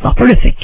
Stopper Music.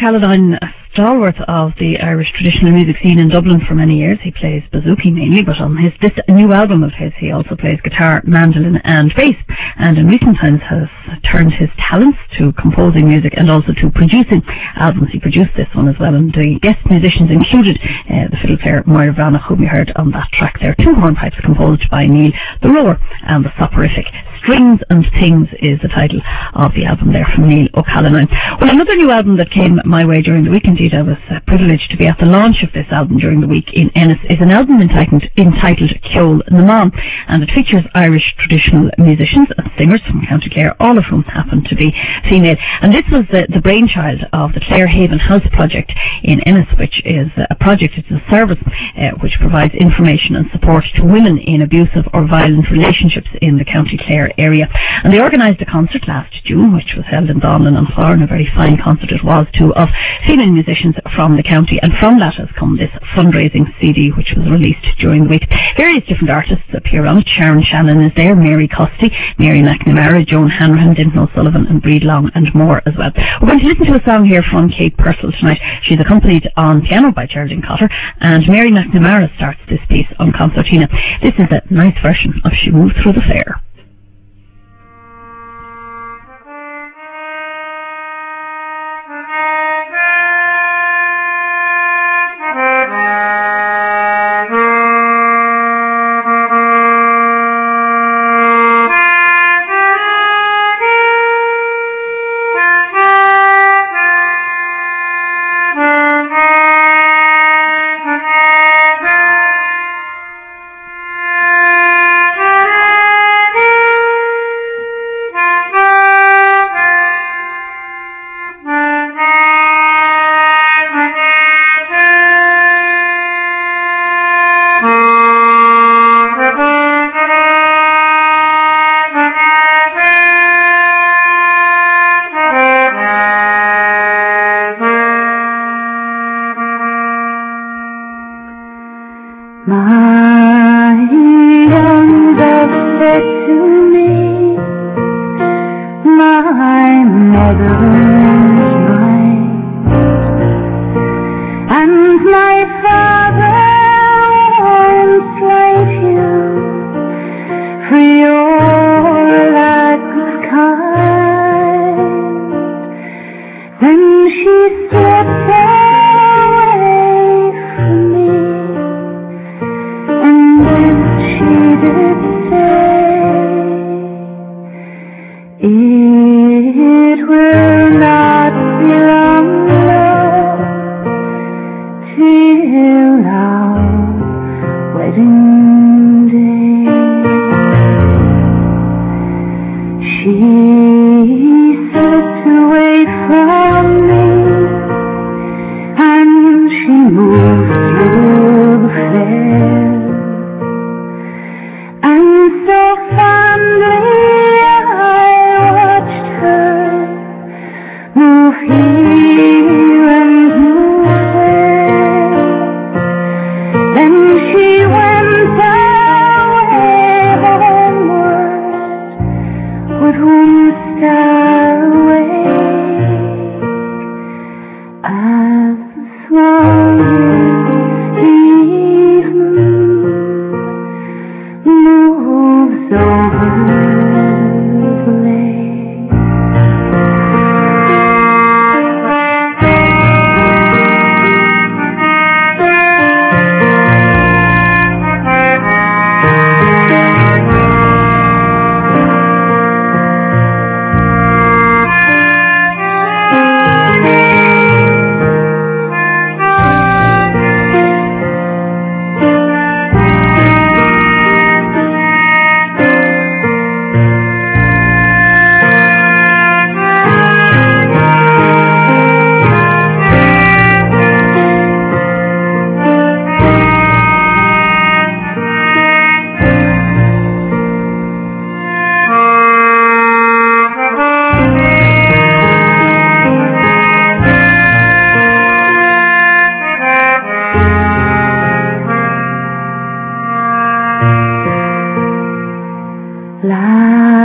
O'Callaghan, a stalwart of the Irish traditional music scene in Dublin for many years. He plays bouzouki mainly, but on this new album of his, he also plays guitar, mandolin and bass, and in recent times has turned his talents to composing music and also to producing albums. He produced this one as well, and the guest musicians included the fiddle player Moira Vranach, whom we heard on that track there. Two hornpipes composed by Neil the Rower, and the soporific Strings and Things is the title of the album there from Neil O'Callaghan. Well, another new album that came my way during the week, indeed I was privileged to be at the launch of this album during the week in Ennis, is an album entitled Ceol na Mán, and it features Irish traditional musicians and singers from County Clare, all of whom happen to be female. And this was the brainchild of the Clare Haven House Project in Ennis, which is a project, it's a service which provides information and support to women in abusive or violent relationships in the County Clare area. And they organised a concert last June, which was held in Donlan and Florin, a very fine concert it was too, of female musicians from the county, and from that has come this fundraising CD which was released during the week. Various different artists appear on it. Sharon Shannon is there, Mary Costy, Mary McNamara, Joan Hanrahan, Dinton O'Sullivan and Breed Long and more as well. We're going to listen to a song here from Kate Purcell tonight. She's accompanied on piano by Geraldine Cotter, and Mary McNamara starts this piece on concertina. This is a nice version of She Moved Through the Fair.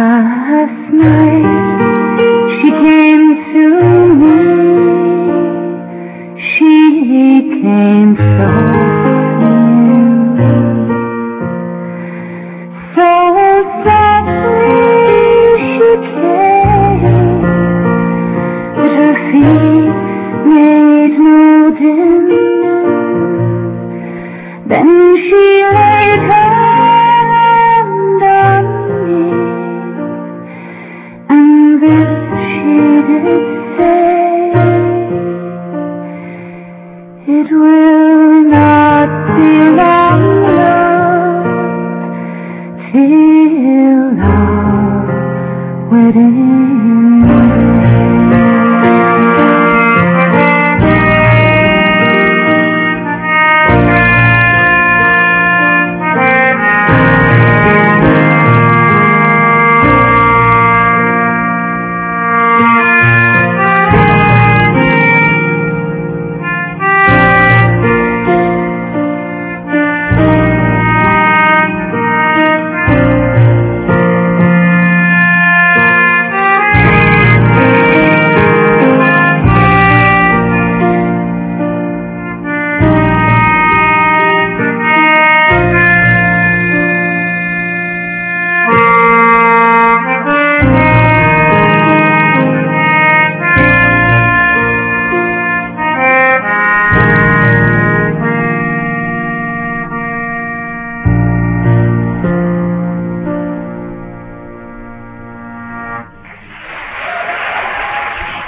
Last night she came to me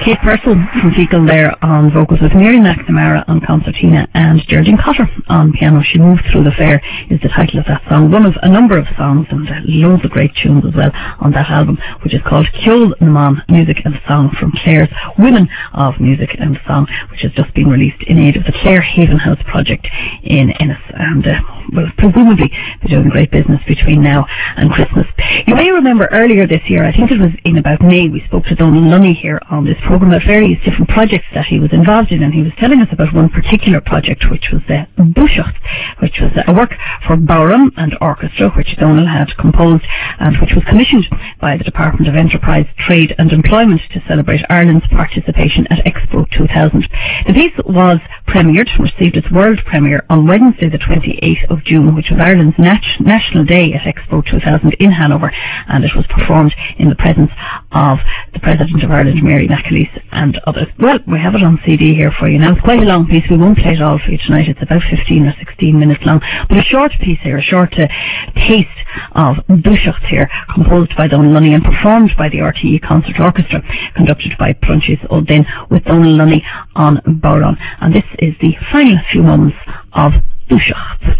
Kate Purcell from Fecal there on vocals with Mary McNamara on concertina and Geraldine Cotter on piano. She Moved Through the Fair is the title of that song. One of a number of songs and loads of great tunes as well on that album, which is called Ceol na Man, Music and Song from Clare's Women of Music and Song, which has just been released in aid of the Clare Haven House project in Ennis, and will presumably be doing great business between now and Christmas. You may remember earlier this year, I think it was in about May, we spoke to Donal Lunny here on this programme about various different projects that he was involved in, and he was telling us about one particular project, which was the Dúiseacht, which was a work for Bowron and Orchestra, which Donal had composed and which was commissioned by the Department of Enterprise, Trade and Employment to celebrate Ireland's participation at Expo 2000. The piece was premiered, received its world premiere on Wednesday the 28th of June, which was Ireland's National Day at Expo 2000 in Hanover, and it was performed in the presence of the President of Ireland, Mary McAleese, and others. Well, we have it on CD here for you now. It's quite a long piece. We won't play it all for you tonight. It's about 15 or 16 minutes long, but a short piece here, a short taste of Dúiseacht here, composed by Donal Lunny and performed by the RTE Concert Orchestra, conducted by Prunchis O'Din, with Donal Lunny on Bowron. And this is the final few moments of Dúiseacht.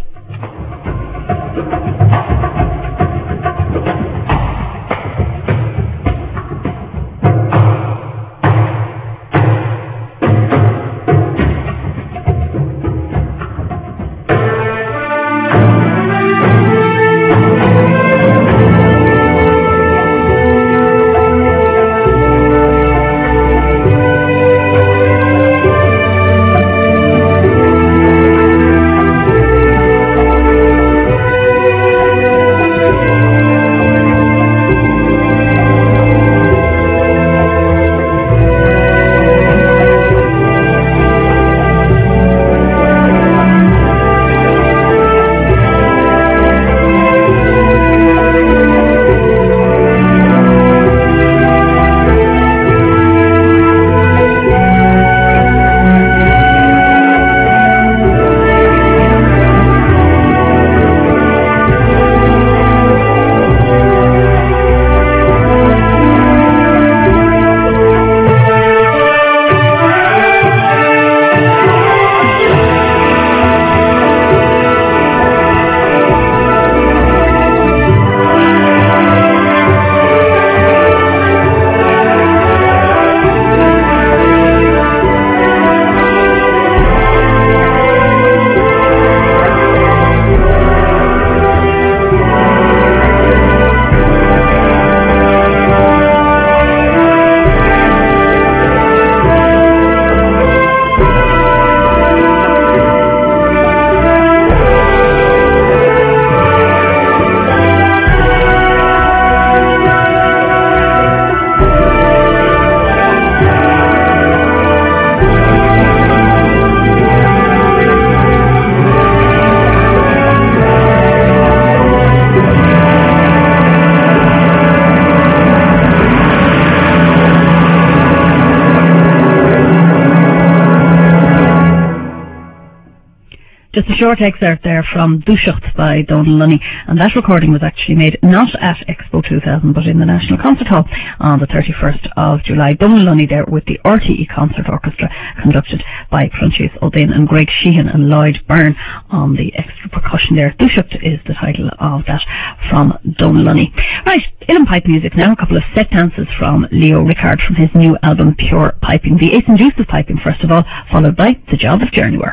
Just a short excerpt there from Dúiseacht by Donal Lunny, and that recording was actually made not at Expo 2000 but in the National Concert Hall on the 31st of July. Donal Lunny there with the RTE Concert Orchestra, conducted by Prunchis O'Din and Greg Sheehan and Lloyd Byrne on the extra percussion there. Dúiseacht is the title of that from Donal Lunny. Right, Uilleann pipe music now, a couple of set dances from Leo Rickard from his new album Pure Piping. The Ace and Juice of Piping first of all, followed by The Job of Journey Work.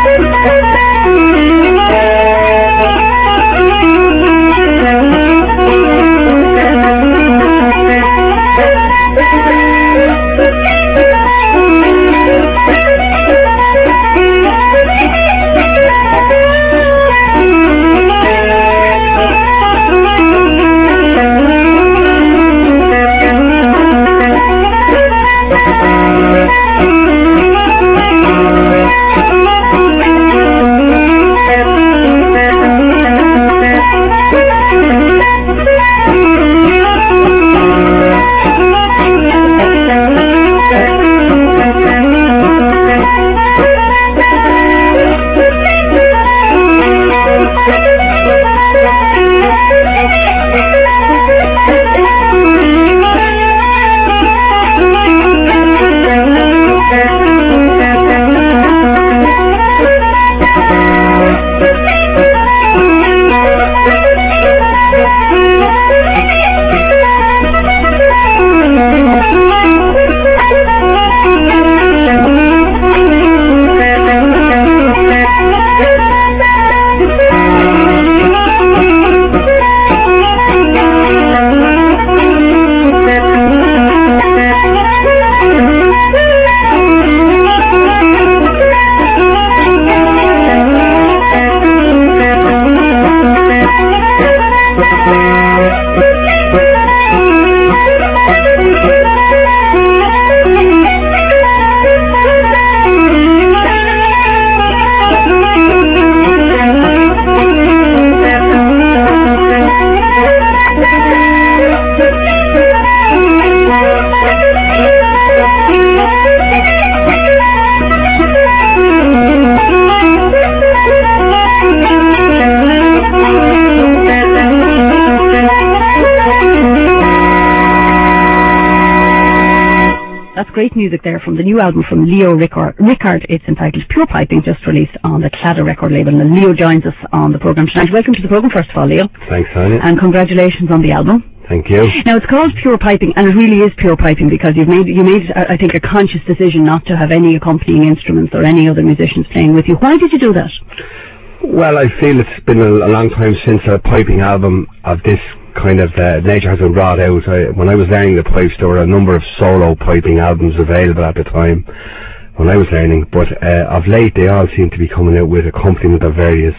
Great music there from the new album from Leo Rickard. It's entitled Pure Piping, just released on the Claddagh record label. And Leo joins us on the programme tonight. Welcome to the programme, first of all, Leo. Thanks, Tanya. And congratulations on the album. Thank you. Now, it's called Pure Piping, and it really is pure piping because you made, I think, a conscious decision not to have any accompanying instruments or any other musicians playing with you. Why did you do that? Well, I feel it's been a long time since a piping album of this kind of nature has been brought out. When I was learning the pipes, there were a number of solo piping albums available at the time when I was learning, but of late they all seem to be coming out with accompaniment of various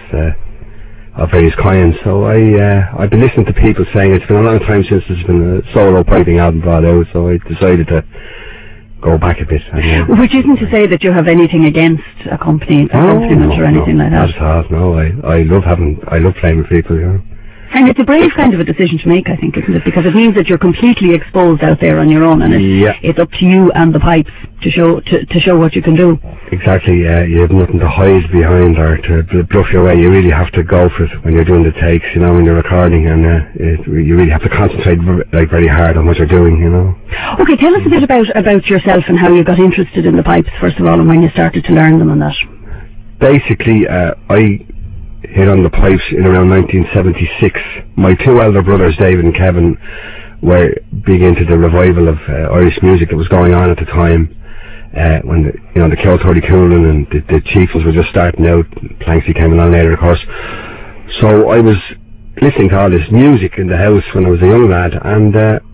kinds. So I've been listening to people saying it's been a long time since there's been a solo piping album brought out, so I decided to go back a bit. Which isn't to say that you have anything against accompaniment or anything like that. No, I love playing with people, you know. And it's a brave kind of a decision to make, I think, isn't it? Because it means that you're completely exposed out there on your own, and it's up to you and the pipes to show what you can do. Exactly, you have nothing to hide behind or to bluff your way. You really have to go for it when you're doing the takes, you know, when you're recording, and you really have to concentrate very hard on what you're doing, you know. Okay, tell us a bit about yourself and how you got interested in the pipes, first of all, and when you started to learn them and that. Basically, I hit on the pipes in around 1976. My two elder brothers, David and Kevin, were big into the revival of Irish music that was going on at the time, when the Kilturdy Coolan and the Chieftains were just starting out. Planksy came along later, of course. So I was listening to all this music in the house when I was a young lad, and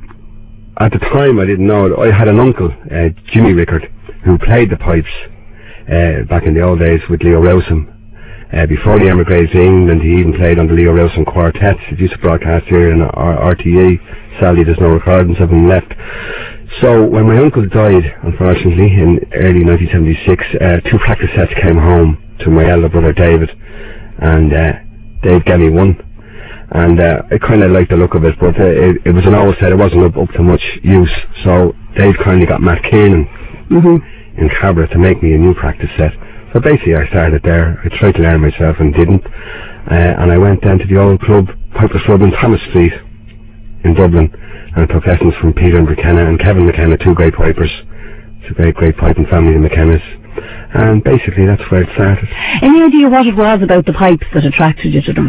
at the time I didn't know it. I had an uncle, Jimmy Rickard, who played the pipes back in the old days with Leo Rowsome. Before he emigrated to England, he even played on the Leo Rowsome Quartet. It used to broadcast here in RTE. Sadly, there's no recordings of him left. So when my uncle died, unfortunately, in early 1976, two practice sets came home to my elder brother David, and Dave gave me one. And I kind of liked the look of it, but it was an old set. It wasn't up to much use. So Dave kindly got Matt Keenan in Cabra to make me a new practice set. So basically I started there. I tried to learn myself and didn't, and I went down to the old club, Pipers Club in Thomas Street in Dublin, and I took lessons from Peter and McKenna and Kevin McKenna, two great pipers. It's a great piping family, the McKennas, and basically that's where it started. Any idea what it was about the pipes that attracted you to them?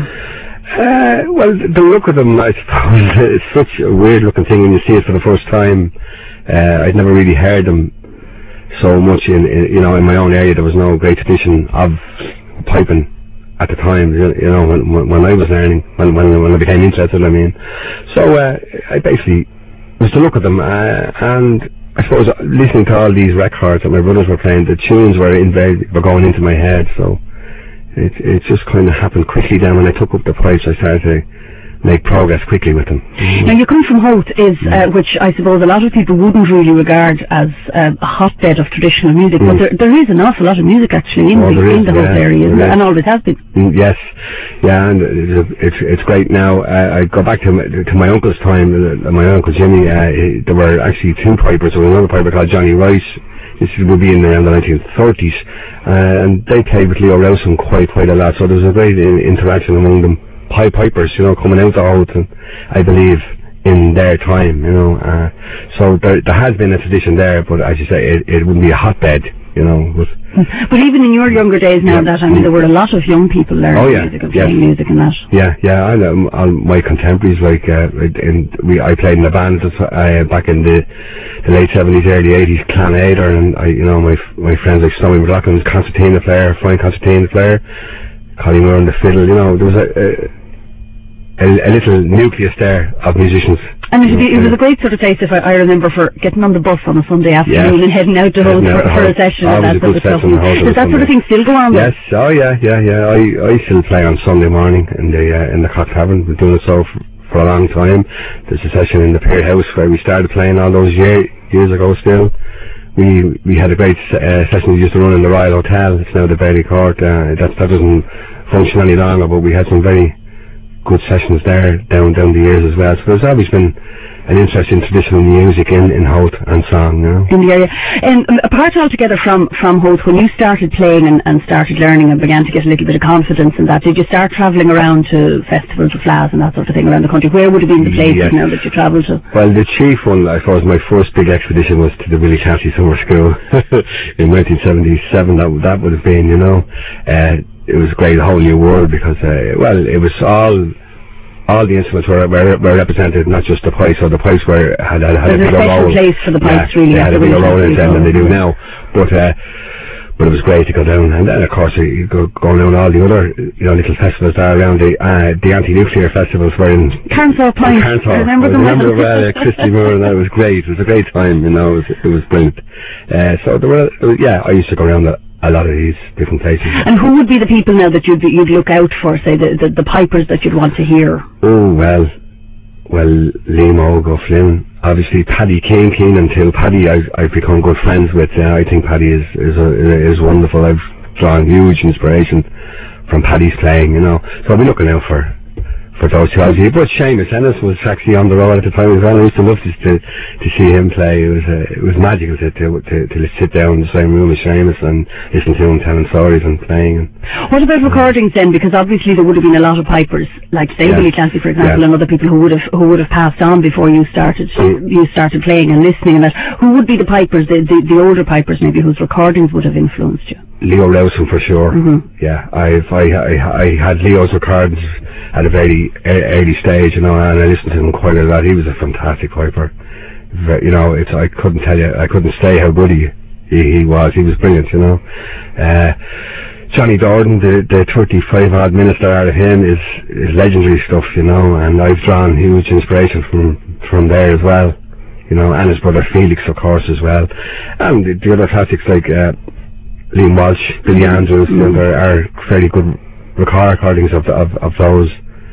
Well, the look of them, I suppose, it's such a weird looking thing when you see it for the first time. I'd never really heard them so much in my own area. There was no great tradition of piping at the time, when I was learning, when I became interested, I mean. So I basically was to look at them, and I suppose listening to all these records that my brothers were playing, the tunes were going into my head, so it just kind of happened quickly. Then when I took up the pipes, I started to make progress quickly with them. Now you come from Howth, which I suppose a lot of people wouldn't really regard as a hotbed of traditional music, but there is an awful lot of music actually in the Howth area, and always has been. Yes, yeah, and it's great now. I go back to my uncle's time. My uncle Jimmy, there were actually two pipers. There was another piper called Johnny Rice. This would be in around the 1930s, and they played with Leo Rowson quite a lot. So there was a great interaction among them. Pipers, coming out of Howth, I believe, in their time, so there has been a tradition there, but as you say, it wouldn't be a hotbed, But even in your younger days now, there were a lot of young people learning music and playing music and that. Yeah, I know my contemporaries, I played in a band back in the late 70s, early 80s, Clan Aider, and my friends like Snowy McLaughlin, concertina player, flying concertina player, Colin Moore on the fiddle, there was a little nucleus there of musicians. And it was a great sort of place, if I remember, for getting on the bus on a Sunday afternoon and heading out to Howth for a session and that sort of stuff. Does that sort of thing still go on? Yes, I still play on Sunday morning in the Cock Tavern. We've been doing it so for a long time. There's a session in the Pier House where we started playing all those years ago still. We had a great session we used to run in the Royal Hotel. It's now the Bailey Court. That doesn't function any longer, but we had some very good sessions there down the years as well. So there's always been an interest in traditional music in Howth and song, in the area. And apart altogether from Howth, when you started playing and started learning and began to get a little bit of confidence in that, did you start travelling around to festivals or FLAS and that sort of thing around the country? Where would have been the places now that you travelled to? Well, the chief one, I suppose, my first big expedition was to the Willie Clancy Summer School in 1977. That would have been, it was great, a whole new world, because it was all the instruments were represented, not just the pipes. So the pipes had a bigger role. Place for the pipes, really. They had a bigger role in them than they do now. But it was great to go down, and then of course you go down all the other little festivals there around. The anti-nuclear festivals were in Carnsall Point. I remember them. Well, Christy Moore, and that was great. It was a great time, it was brilliant. So there were, I used to go around a lot of these different places. And who would be the people now that you'd look out for, say, the pipers that you'd want to hear? Oh, well, Liam O'Gauffin, obviously Paddy Keenan too. Paddy I've become good friends with. I think Paddy is wonderful. I've drawn huge inspiration from Paddy's playing, So I'll be looking out for those two. But Seamus Ennis was actually on the road at the time as well. I used to love to see him play. It was magical to sit down in the same room with Seamus and listen to him telling stories and playing. What about recordings then? Because obviously there would have been a lot of pipers, like say Willie Clancy, for example, and other people who would have passed on before you started playing and listening. And that, who would be the pipers, the older pipers maybe, whose recordings would have influenced you? Leo Rowson for sure. Yeah, I had Leo's recordings at a very early stage, and I listened to him quite a lot. He was a fantastic piper. I couldn't tell you, I couldn't say how good he was. He was brilliant, Johnny Dorden, the 35 odd minutes there out of him is legendary stuff, and I've drawn huge inspiration from there as well, and his brother Felix, of course, as well, and the other classics like Liam Walsh, Billy Andrews, there are fairly good recordings of those.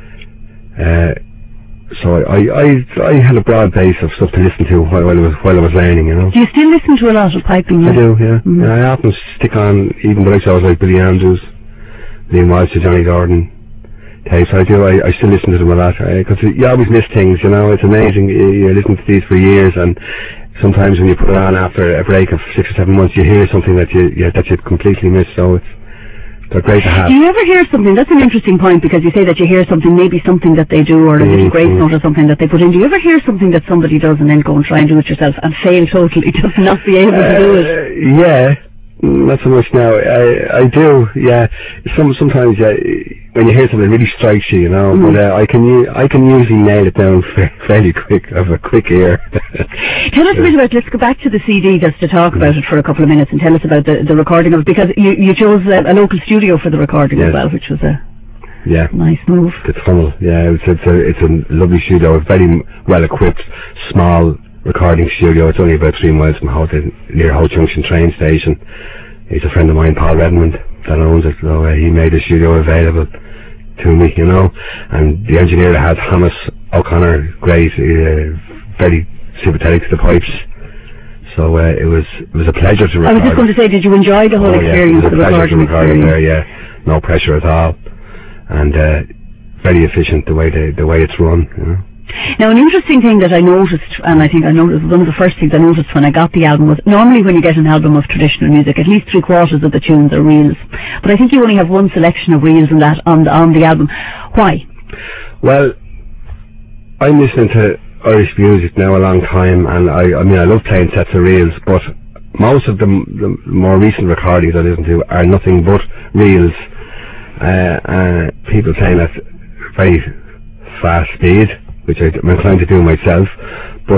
So I had a broad base of stuff to listen to while I was learning, Do you still listen to a lot of piping? I do, yeah. I often stick on even the likes of like Billy Andrews, Liam Walsh, Johnny Dorden tapes. I do. I still listen to them a lot because you always miss things. It's amazing. You listen to these for years, and sometimes when you put it on after a break of 6 or 7 months, you hear something that you completely miss. So they're great to have. Do you ever hear something? That's an interesting point, because you say that you hear something, maybe something that they do, or a little grace note or something that they put in. Do you ever hear something that somebody does and then go and try and do it yourself and fail totally, just not be able to do it? Yeah, not so much now. I do. Yeah, sometimes. when you hear something, it really strikes you, you know. But I can usually nail it down fairly quick. I have a quick ear. Tell us a bit about. Let's go back to the CD just to talk about it for a couple of minutes, and tell us about the recording of it, because you chose a local studio for the recording as well, which was a nice move. The tunnel, it's a lovely studio. It's very well equipped, small recording studio. It's only about 3 miles from near Holt Junction train station. He's a friend of mine, Paul Redmond, that owns it, so he made the studio available to me, you know. And the engineer that had, Thomas O'Connor, great, very sympathetic to the pipes. So it was a pleasure to record. I was just going to say, did you enjoy the whole experience? It was a pleasure to record it there, no pressure at all, and very efficient the way it's run, you know. Now, an interesting thing that I noticed, and I think I noticed, one of the first things I noticed when I got the album was, normally when you get an album of traditional music, at least 3/4 of the tunes are reels. But I think you only have one selection of reels in that on the album. Why? Well, I'm listening to Irish music now a long time, and I mean I love playing sets of reels, but most of the more recent recordings I listen to are nothing but reels. People playing at very fast speed, which I'm inclined to do myself, but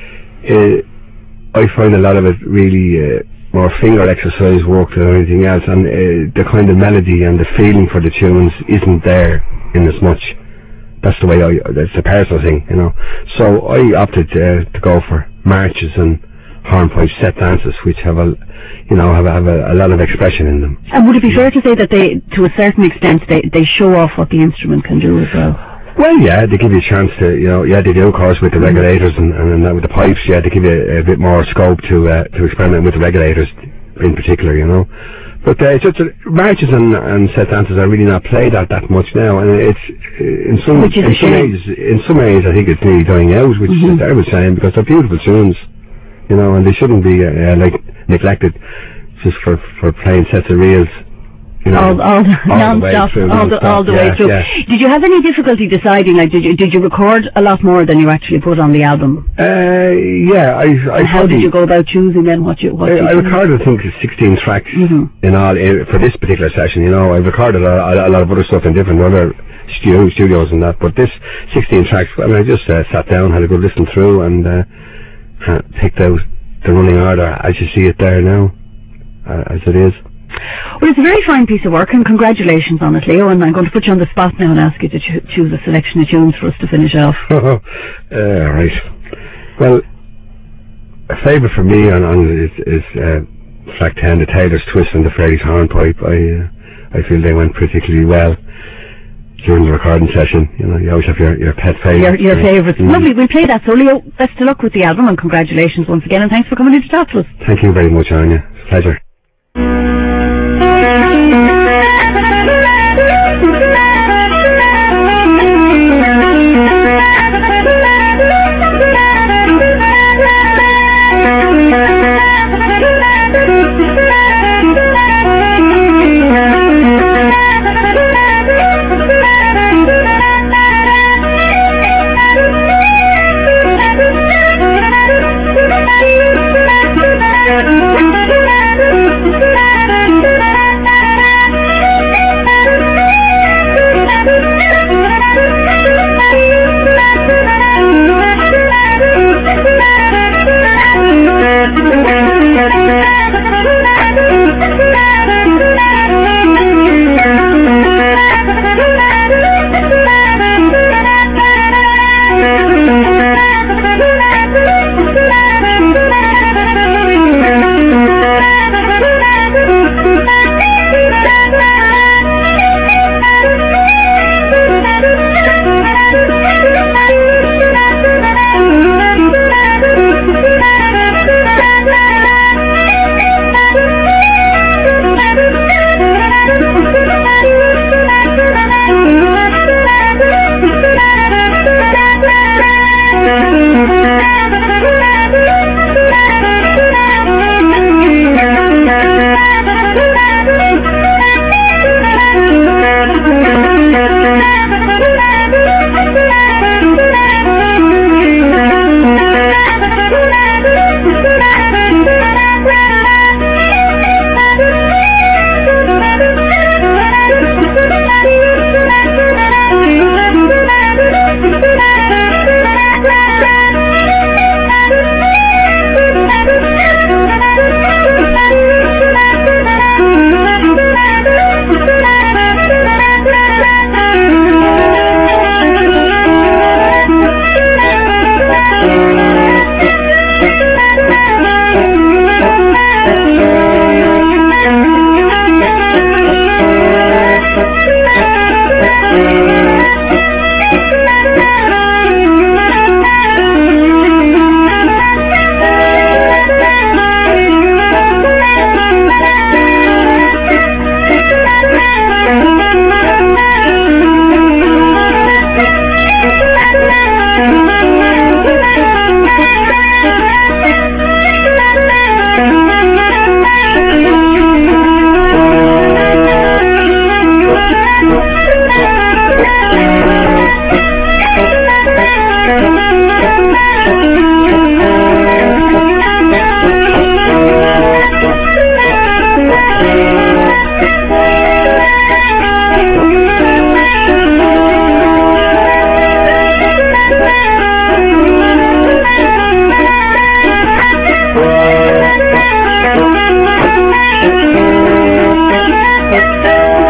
I find a lot of it really more finger exercise work than anything else, and the kind of melody and the feeling for the tunes isn't there in as much. That's the way it's a personal thing, you know. So I opted to go for marches and hornpipe set dances, which have a lot of expression in them. And would it be fair to say that they, to a certain extent, they show off what the instrument can do as well? Well, yeah, they give you a chance to, you know, they do, of course, with the regulators and with the pipes, they give you a bit more scope to experiment with the regulators in particular, you know. But marches and set dances are really not played that much now, and it's in some areas I think it's nearly dying out, which is a terrible shame, because they're beautiful tunes, you know, and they shouldn't be neglected just for playing sets of reels. You know, all the way through. Yeah. Did you have any difficulty deciding? Like, did you record a lot more than you actually put on the album? How did you go about choosing then what you recorded, I think, 16 tracks in all for this particular session. You know, I recorded a lot of other stuff in different other studios and that, but this 16 tracks. I mean, I just sat down, had a good listen through, and picked out the running order as you see it there now, as it is. Well, it's a very fine piece of work, and congratulations on it, Leo, and I'm going to put you on the spot now and ask you to choose a selection of tunes for us to finish off. Right. Well, a favourite for me is track 10, the Taylor's Twist and the Fairies Hornpipe. I feel they went particularly well during the recording session. You know, you always have your pet favourites. Your favourites. Lovely, we'll play that. So, Leo, best of luck with the album, and congratulations once again, and thanks for coming in to talk to us. Thank you very much, Anya. It's a pleasure.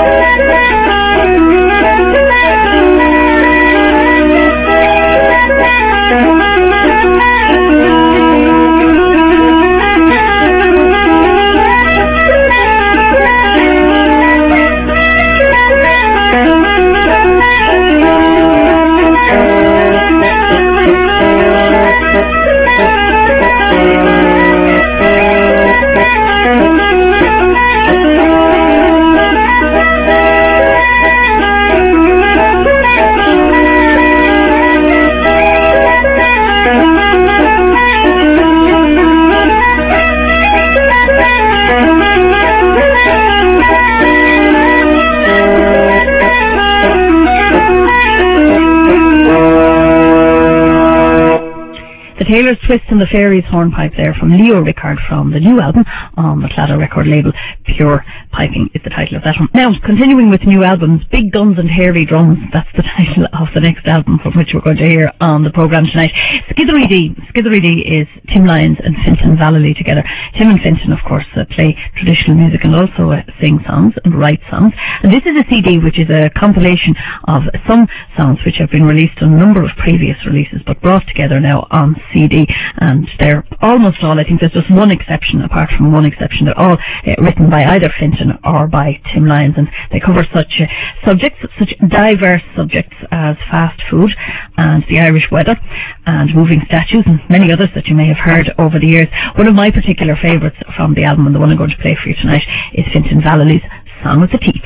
Taylor's Twist and the Fairies hornpipe there from Leo Rickard from the new album on the Claddagh record label. Pure Piping is the title of that one. Now, continuing with new albums, Big Guns and Hairy Drums, that's the title of the next album from which we're going to hear on the programme tonight. Skiddery D. Skiddery D is Tim Lyons and Fintan Vallely together. Tim and Fintan, of course, play traditional music and also sing songs and write songs. And this is a CD which is a compilation of some songs which have been released on a number of previous releases but brought together now on CD, and they're almost all, I think there's just one exception, apart from one exception, they're all written by either Fintan or by Tim Lyons, and they cover such subjects, such diverse subjects as fast food and the Irish weather and moving statues and many others that you may have heard over the years. One of my particular favourites from the album, and the one I'm going to play for you tonight, is Fintan Vallely's Song of the Teeth.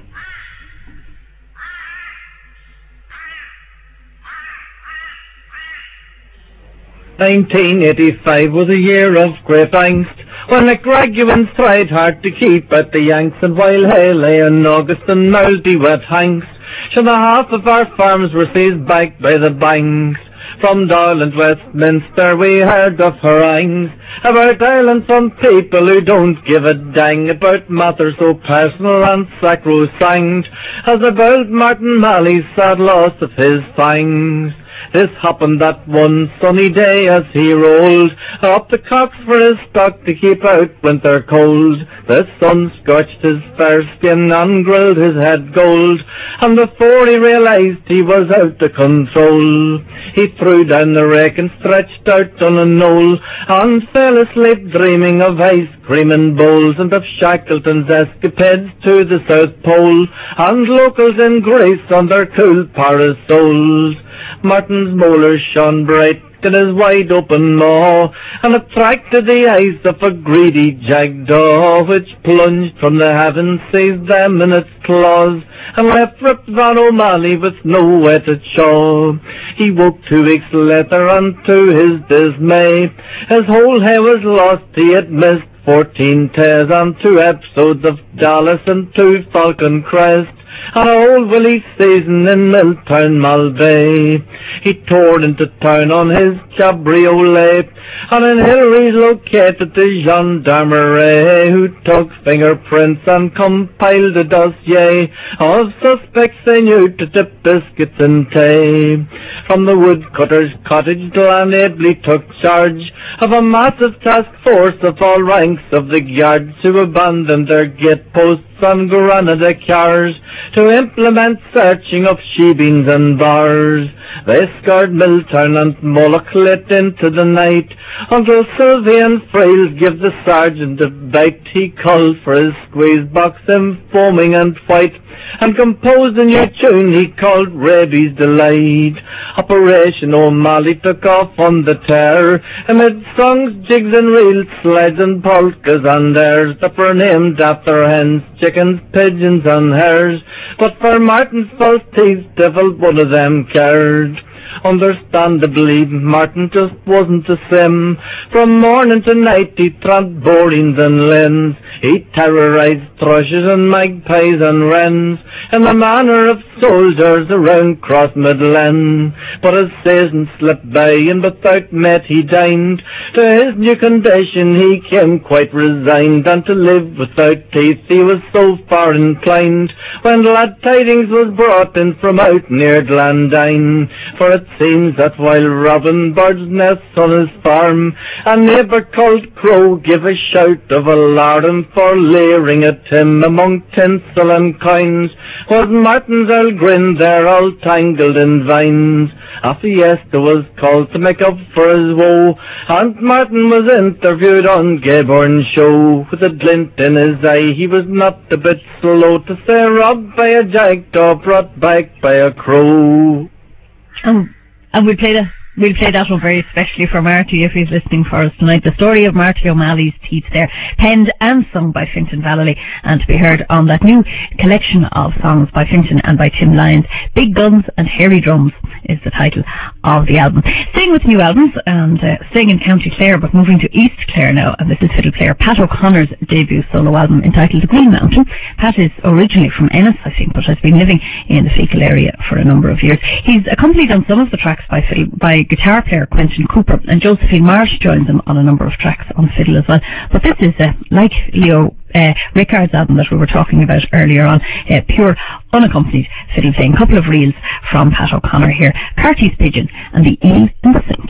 1985 was a year of great angst, when the graduates tried hard to keep at the Yanks, and while Haley and August and mouldy wet hanks, should the half of our farms were seized back by the banks. From Dáil and Westminster we heard of harangues about Ireland from people who don't give a dang about matters so personal and sacrosanct as about Martin Malley's sad loss of his fangs. This happened that one sunny day as he rolled up the cocks for his stock to keep out winter cold. The sun scorched his fair skin and grilled his head gold, and before he realized he was out of control, he threw down the rake and stretched out on a knoll and fell asleep dreaming of ice cream and bowls, and of Shackleton's escapades to the South Pole, and locals in Greece on their cool parasols. Martin's molars shone bright in his wide-open maw, and attracted the eyes of a greedy jackdaw, which plunged from the heavens, seized them in its claws, and left Rip Van O'Malley with no wetted shawl. He woke 2 weeks later, and to his dismay, his whole hair was lost. He had missed 14 tears and 2 episodes of Dallas and 2 Falcon Crest, and a whole Willie season in Milltown, Malbay. He toured into town on his cabriolet, and in Hillary's located the gendarmerie, who took fingerprints and compiled a dossier of suspects they knew to tip biscuits and tea. From the woodcutter's cottage, Delan ably took charge of a massive task force of all ranks of the guards, who abandoned their gateposts on Granada cars to implement searching of shebeens and bars. They scoured Milltown and Moloch lit into the night, until Sylvie and Frails give the sergeant a bite. He called for his squeeze box, him foaming and white, and composed a new tune he called Raby's Delight. Operation O'Malley took off on the tear, amid songs, jigs and reels, slides and polkas and airs that were named after hens, chickens, pigeons and hares. But for Martin's false teeth, devil one of them cared. Understandably, Martin just wasn't the same. From morning to night he tramped borings and lanes. He terrorized thrushes and magpies and wrens, in the manner of soldiers around Crossmidland. But as season slipped by and without mate he dined, to his new condition he came quite resigned, and to live without teeth he was so far inclined, when glad tidings was brought in from out near Glandine. For for it seems that while robin birds nest on his farm, a neighbour called Crow gave a shout of alarm for leering at him among tinsel and coins. Was Martin's old grin there all tangled in vines? A fiesta was called to make up for his woe, and Martin was interviewed on Gayborn's show. With a glint in his eye, he was not a bit slow to say robbed by a jackdaw, brought back by a crow. And we'll play that one very especially for Marty if he's listening for us tonight. The story of Marty O'Malley's teeth there, penned and sung by Fintan Vallely, and to be heard on that new collection of songs by Fintan and by Tim Lyons. Big Guns and Hairy Drums is the title of the album. Staying with new albums and staying in County Clare but moving to East Clare now, and this is fiddle player Pat O'Connor's debut solo album entitled The Green Mountain. Pat is originally from Ennis, I think, but has been living in the Fecal area for a number of years. He's accompanied on some of the tracks by guitar player Quentin Cooper, and Josephine Marsh joins him on a number of tracks on fiddle as well. But this is like Leo Rickard's album that we were talking about earlier on, pure unaccompanied fiddle playing. Couple of reels from Pat O'Connor here. Carty's Pigeon and the Eel in the Sink.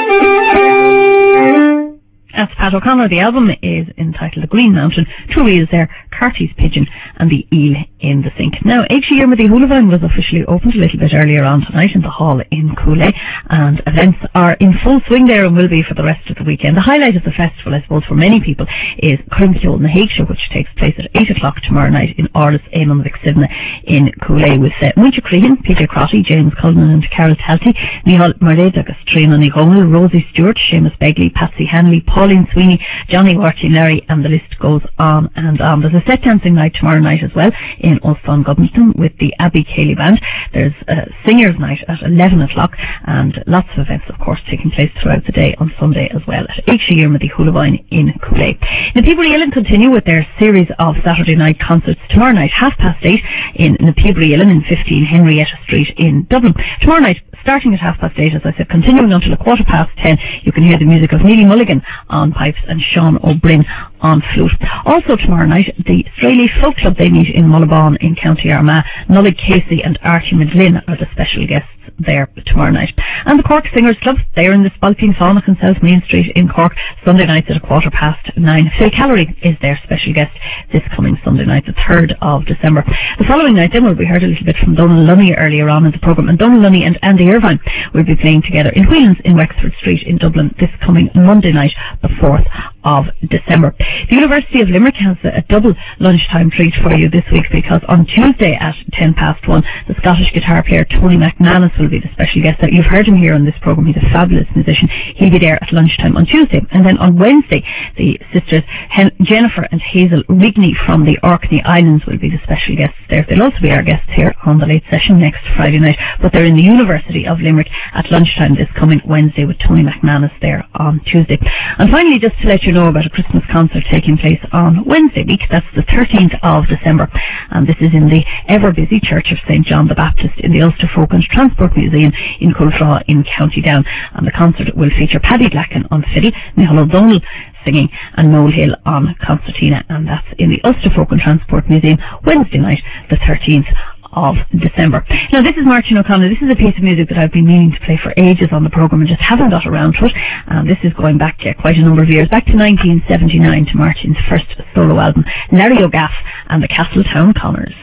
O'Connor. The album is entitled The Green Mountain. Two reels there, Carty's Pigeon and the Eel in the Sink. Now, Éigse Diarmid Húlabháin was officially opened a little bit earlier on tonight in the hall in Cooley, and events are in full swing there and will be for the rest of the weekend. The highlight of the festival, I suppose, for many people is Crimceol na Héiche, which takes place at 8 o'clock tomorrow night in Orlas Éamon Vicsivna in Cooley with Muintir Crehan, PJ Crotty, James Cullinan and Carol Talty, Nihal Marlade agus Trina Nihongal, Rosie Stewart, Seamus Begley, Patsy Hanley, Pauline Sweeney, Johnny Warty Larry, and the list goes on and on. There's a set dancing night tomorrow night as well in Ulster Gubbenton with the Abbey Cayley Band. There's a singers night at 11 o'clock and lots of events, of course, taking place throughout the day on Sunday as well at Éigse Diarmid Húlabháin in Cooley. The Peabody Uillinn continue with their series of Saturday night concerts tomorrow night, 8:30 in the Peabody Uillinn in 15 Henrietta Street in Dublin. Tomorrow night, starting at 8:30, as I said, continuing until 10:15, you can hear the music of Neely Mulligan on pipes and Sean O'Brien on flute. Also tomorrow night, the Straley Folk Club, they meet in Mullabon in County Armagh. Nullig Casey and Archie Midlin are the special guests there tomorrow night. And the Cork Singers Club, they're in the Spalpeen Saunach in South Main Street in Cork, Sunday nights at 9:15. Phil Callery is their special guest this coming Sunday night, the 3rd of December. The following night then, we heard a little bit from Donal Lunny earlier on in the programme, and Donal Lunny and Andy Irvine will be playing together in Whelan's in Wexford Street in Dublin this coming Monday night, the 4th of December. The University of Limerick has a double lunchtime treat for you this week, because on Tuesday at 1:10, the Scottish guitar player Tony McManus will be the special guest. You've heard him here on this programme. He's a fabulous musician. He'll be there at lunchtime on Tuesday. And then on Wednesday, the sisters Jennifer and Hazel Rigney from the Orkney Islands will be the special guests there. They'll also be our guests here on the late session next Friday night, but they're in the University of Limerick at lunchtime this coming Wednesday with Tony McManus there on Tuesday. And finally, just to let you know about a Christmas concert taking place on Wednesday week, that's the 13th of December, and this is in the ever-busy Church of St. John the Baptist in the Ulster Folk and Transport Museum in Culfraw in County Down. And the concert will feature Paddy Blacken on fiddle, Micheál O'Donnell singing, and Noel Hill on concertina, and that's in the Ulster Folk and Transport Museum Wednesday night, the 13th of December. Now, this is Martin O'Connell. This is a piece of music that I've been meaning to play for ages on the programme and just haven't got around to it. This is going back quite a number of years, back to 1979, to Martin's first solo album, Larry O'Gaff and the Castletown Connors.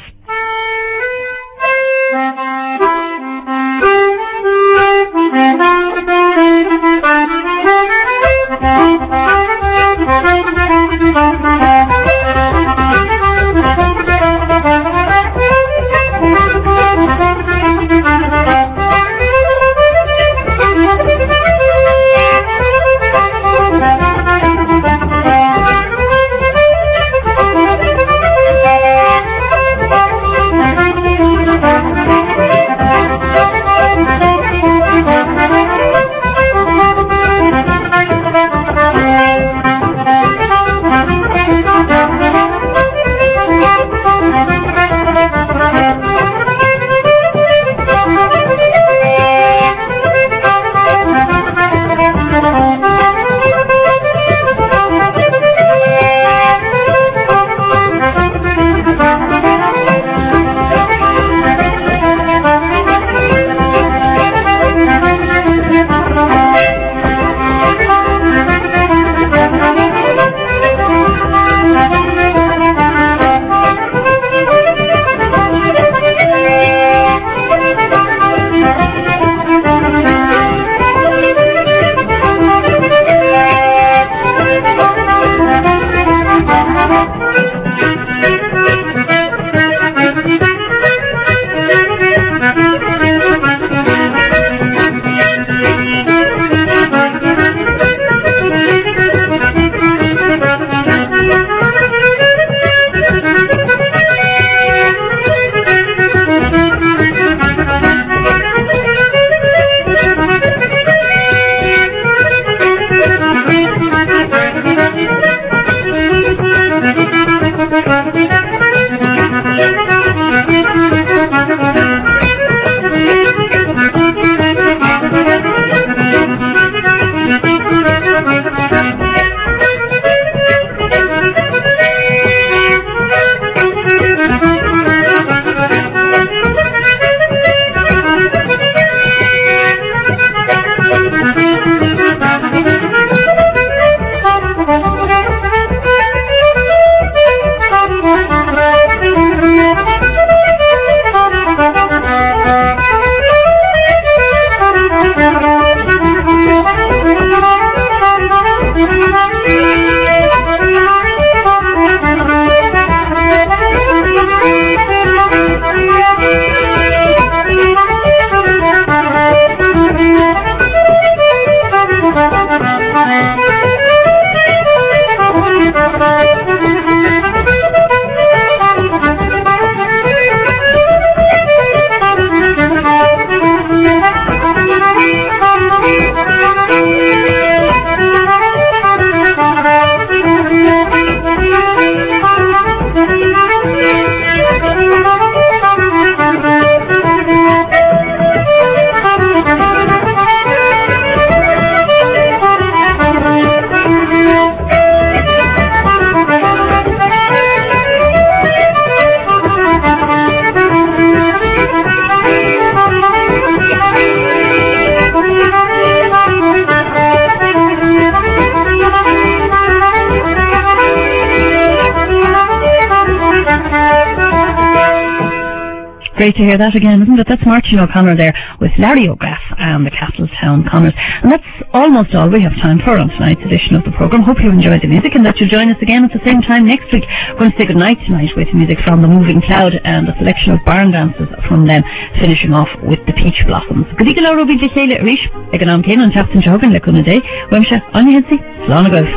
Great to hear that again, isn't it? That's Martin O'Connor there with Larry O'Graff and the Castletown Connors. And that's almost all we have time for on tonight's edition of the programme. Hope you enjoyed the music and that you'll join us again at the same time next week. We're going to say goodnight tonight with music from The Moving Cloud and a selection of barn dances from them, finishing off with the Peach Blossoms. Good evening, Laura Ruby, Gisela, Rish, Eganam Kane, and Chapson Jogan, Lekuna Day, Wemsha, Anya Hensi, Slán Agah.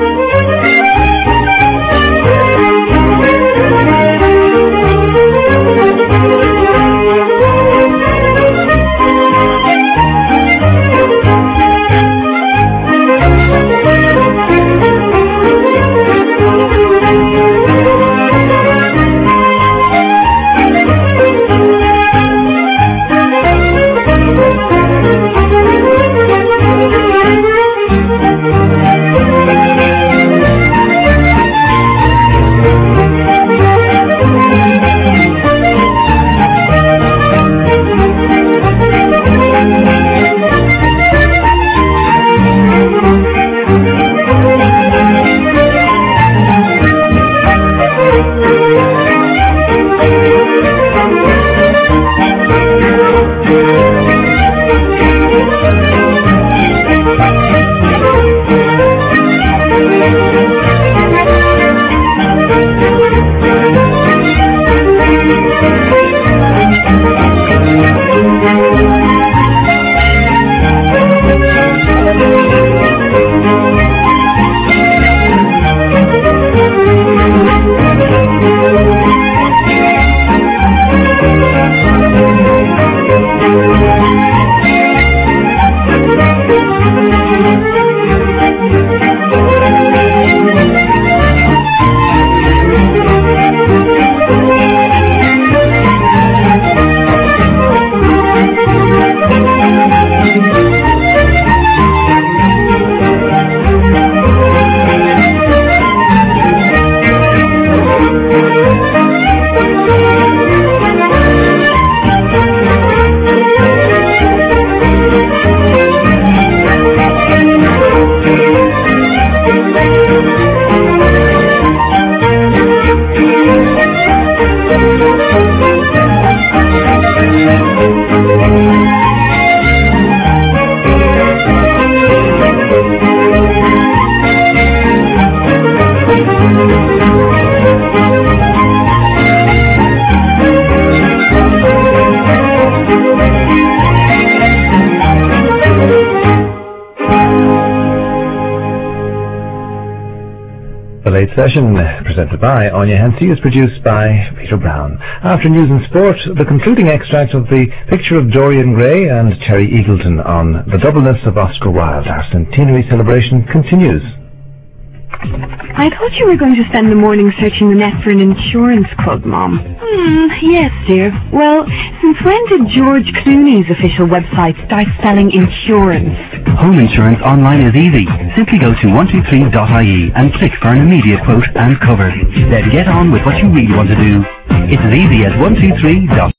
Session presented by Anya Hensi is produced by Peter Brown. After news and sport, the concluding extract of the picture of Dorian Gray and Terry Eagleton on the doubleness of Oscar Wilde. Our centenary celebration continues. I thought you were going to spend the morning searching the net for an insurance quote, Mom. Yes, dear. Well, since when did George Clooney's official website start selling insurance? Home insurance online is easy. Simply go to 123.ie and click for an immediate quote and cover. Then get on with what you really want to do. It's as easy as 123.ie.